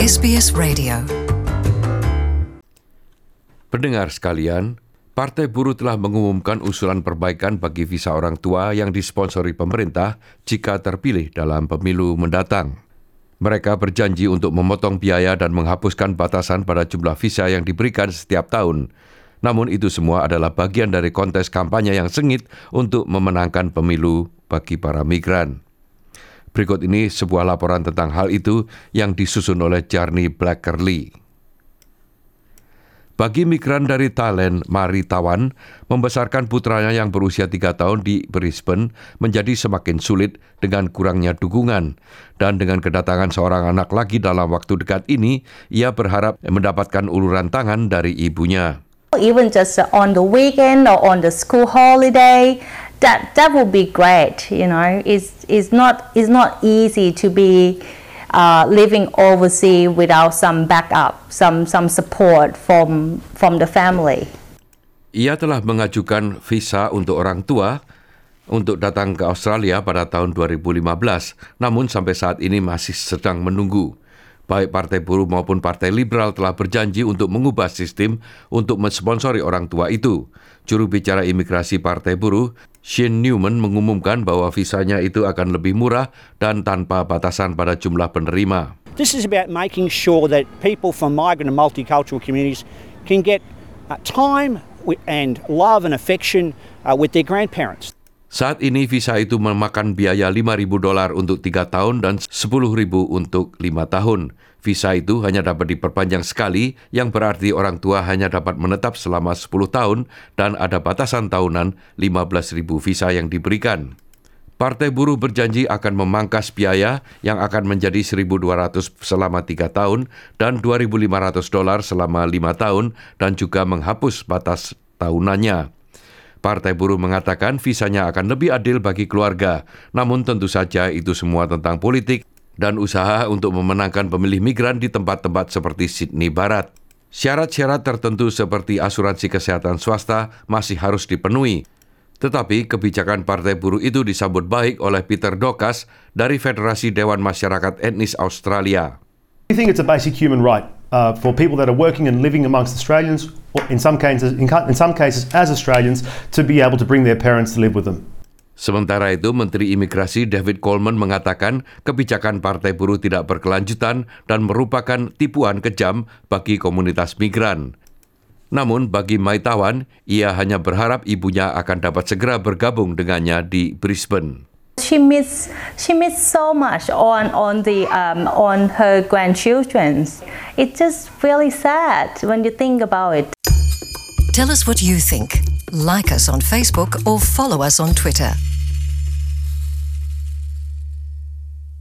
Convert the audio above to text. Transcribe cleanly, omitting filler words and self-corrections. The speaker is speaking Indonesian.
SBS Radio. Pendengar sekalian, Partai Buruh telah mengumumkan usulan perbaikan bagi visa orang tua yang disponsori pemerintah jika terpilih dalam pemilu mendatang. Mereka berjanji untuk memotong biaya dan menghapuskan batasan pada jumlah visa yang diberikan setiap tahun. Namun itu semua adalah bagian dari kontes kampanye yang sengit untuk memenangkan pemilu bagi para migran. Berikut ini sebuah laporan tentang hal itu yang disusun oleh Jarni Blackerly. Bagi migran dari Thailand, Mari Tawan, membesarkan putranya yang berusia 3 tahun di Brisbane menjadi semakin sulit dengan kurangnya dukungan. Dan dengan kedatangan seorang anak lagi dalam waktu dekat ini, ia berharap mendapatkan uluran tangan dari ibunya. Even just on the weekend or on the school holiday, that would be great. You know, it's not easy to be living overseas without some backup, some support from the family. Ia telah mengajukan visa untuk orang tua untuk datang ke Australia pada tahun 2015, namun sampai saat ini masih sedang menunggu. Baik Partai Buruh maupun Partai Liberal telah berjanji untuk mengubah sistem untuk mensponsori orang tua itu. Juru bicara imigrasi Partai Buruh, Shane Newman, mengumumkan bahwa visanya itu akan lebih murah dan tanpa batasan pada jumlah penerima. This is about making sure that people from migrant and multicultural communities can get time and love and affection with their grandparents. Saat ini visa itu memakan biaya $5,000 untuk 3 tahun dan $10,000 untuk 5 tahun. Visa itu hanya dapat diperpanjang sekali, yang berarti orang tua hanya dapat menetap selama 10 tahun dan ada batasan tahunan 15,000 visa yang diberikan. Partai Buruh berjanji akan memangkas biaya yang akan menjadi $1,200 selama 3 tahun dan $2,500 selama 5 tahun dan juga menghapus batas tahunannya. Partai Buruh mengatakan visanya akan lebih adil bagi keluarga, namun tentu saja itu semua tentang politik dan usaha untuk memenangkan pemilih migran di tempat-tempat seperti Sydney Barat. Syarat-syarat tertentu seperti asuransi kesehatan swasta masih harus dipenuhi. Tetapi kebijakan Partai Buruh itu disambut baik oleh Peter Dokas dari Federasi Dewan Masyarakat Etnis Australia. I think it's a basic human right for people that are working and living amongst Australians, or in some cases as Australians, to be able to bring their parents to live with them. Sementara itu, Menteri Imigrasi David Coleman mengatakan kebijakan Partai Buruh tidak berkelanjutan dan merupakan tipuan kejam bagi komunitas migran. Namun bagi Mai Tawan, ia hanya berharap ibunya akan dapat segera bergabung dengannya di Brisbane. She miss so much on her grandchildren. It's just really sad when you think about it. Tell us what you think. Like us on Facebook or follow us on Twitter.